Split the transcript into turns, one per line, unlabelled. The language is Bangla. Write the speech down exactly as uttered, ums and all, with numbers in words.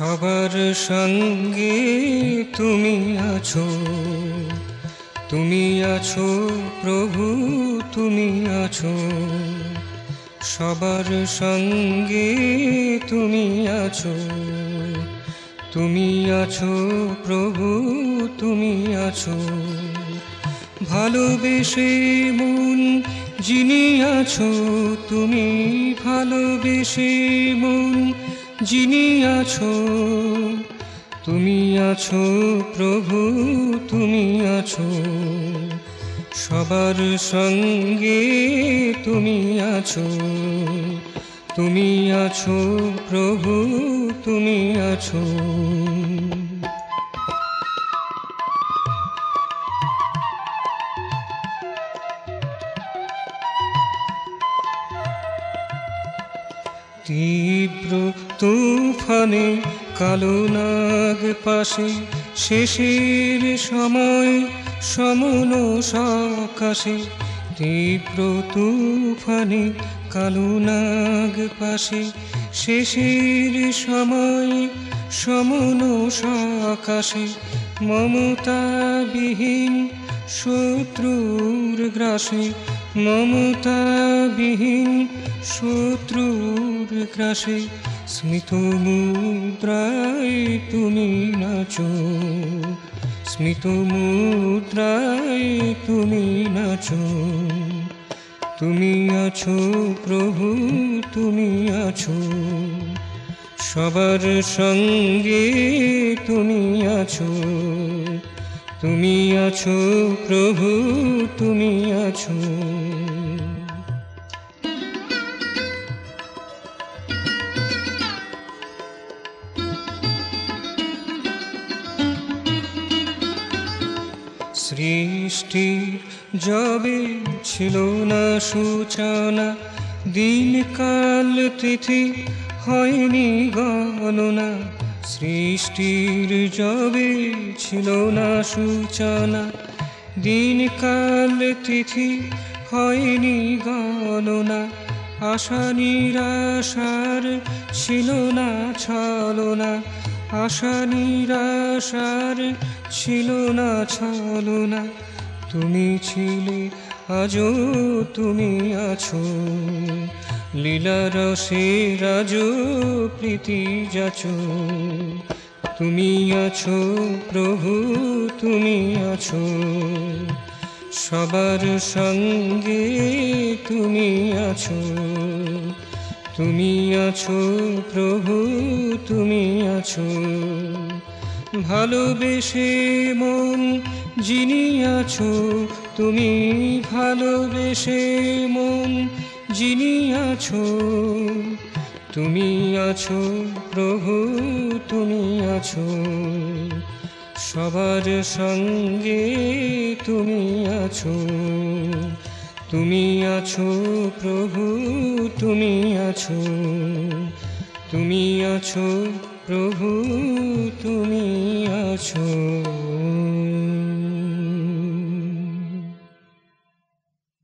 সবার সঙ্গে তুমি আছো, তুমি আছো প্রভু, তুমি আছো। সবার সঙ্গে তুমি আছো, তুমি আছো প্রভু, তুমি আছো। ভালোবেসে মন যিনি আছো, তুমি ভালোবেসে মন যিনি আছো, তুমি আছো প্রভু, তুমি আছো। সবার সঙ্গে তুমি আছো, তুমি আছো প্রভু, তুমি আছো। তীব্র তুফানে কালো নাগ পাশে, শেষের সময় সমন সকাশে। তীব্র তুফানে কালো নাগ পাশে, শেষের সময় সমন সকাশে। মমতাবিহীন শত্রুর গ্রাসে, মমতাবিহীন শত্রুর গ্রাসে। স্মিত মুদ্রায় তুমি নাচো, স্মিত মুদ্রায় তুমি নাচো। তুমি আছো প্রভু, তুমি আছো। সবার সঙ্গে তুমি আছো, তুমি আছো প্রভু, তুমি আছো। সৃষ্টির যবে ছিল না সূচনা, দিনকাল তিথি হয়নি গণনা। সৃষ্টির যবে ছিল না সূচনা, দিনকাল তিথি হয়নি গণনা। আশা নিরাশার ছিল না ছলনা, আশা নিরাশার ছিল না ছলনা। তুমি ছিলে আজও তুমি আছো, লীলা রসে রাজো প্রীতি যাচো। তুমি আছো প্রভু, তুমি আছো। সবার সঙ্গে তুমি আছো, তুমি আছো প্রভু, তুমি আছো। ভালোবেসে মন যিনি আছো, তুমি ভালোবেসে মন যিনি আছো, তুমি আছো প্রভু, তুমি আছো। সবার সঙ্গে তুমি আছো, তুমি আছো প্রভু, তুমি আছো। তুমি আছো প্রভু, তুমি আছো।